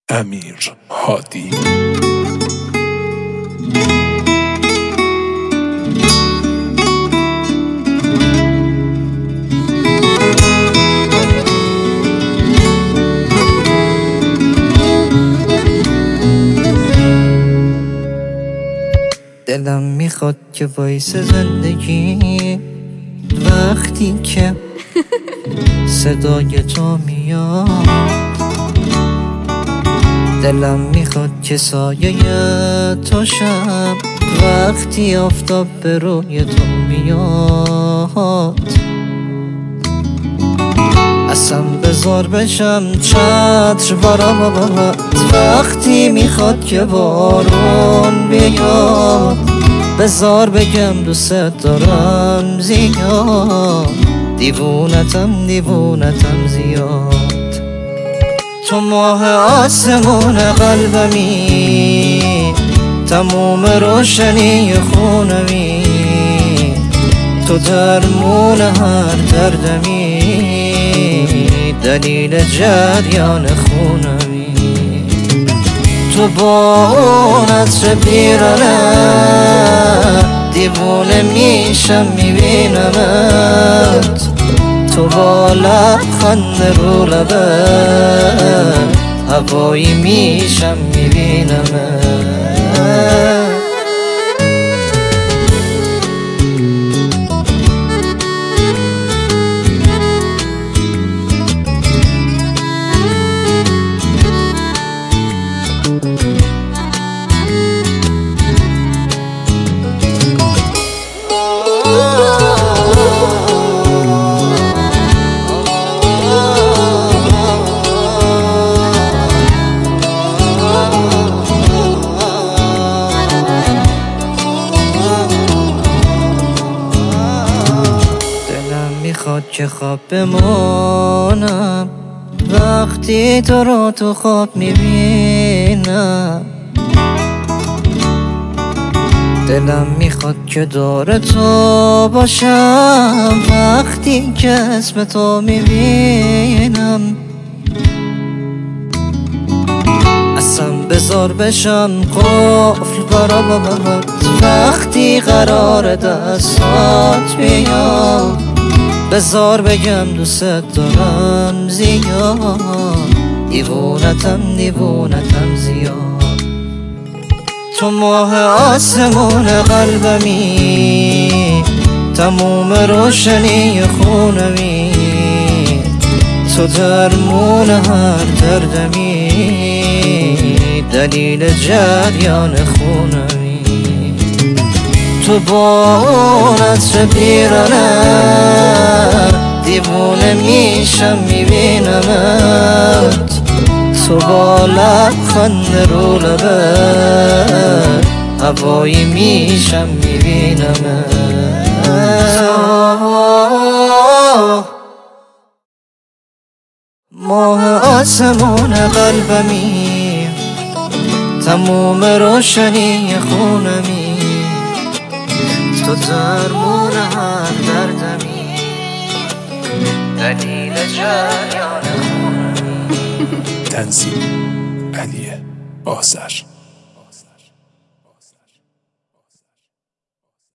امیر هادی. دلم میخواد که وایس زندگی وقتی که صدای تو میاد، دلم میخواد که سایه تو شب وقتی آفتاب به روی تو میاد. اصلا بذار بشم چتر برات وقتی میخواد که بارون بیاد، بذار بگم دوست دارم زیاد، دیوونتم زیاد. تو ماه آسمون قلبمی، تموم روشنی خونمی، تو درمون هر دردمی، دلیل جریان خونمی. تو با اون عطر پیرانه دیوونه میشم میبینمت، تو با لبخند رو لبت هوایی میشم میبینمت. میخواد که خواب بمانم وقتی تو رو تو خواب میبینم، دلم میخواد که دور تو باشم وقتی که اسم تو میبینم. اصلا بذار بشم قفل برات وقتی قرار دستات بیام، بذار بگم دوست دارم زیاد، دیوونتم زیاد. تو ماه آسمون قلبمی، تموم روشنی خونمی، تو درمون هر دردمی، دلیل جریان خونمی. تو با اون عطر پیرانه دیوونه میشم میبینمت، تو با لبخند رو لبت هوایی میشم میبینمت. ماه آسمون قلبمی، تموم روشنی خونمی، تو درمون هر دردمی، دلیل جریان خونمی. تنظیم علی آذر.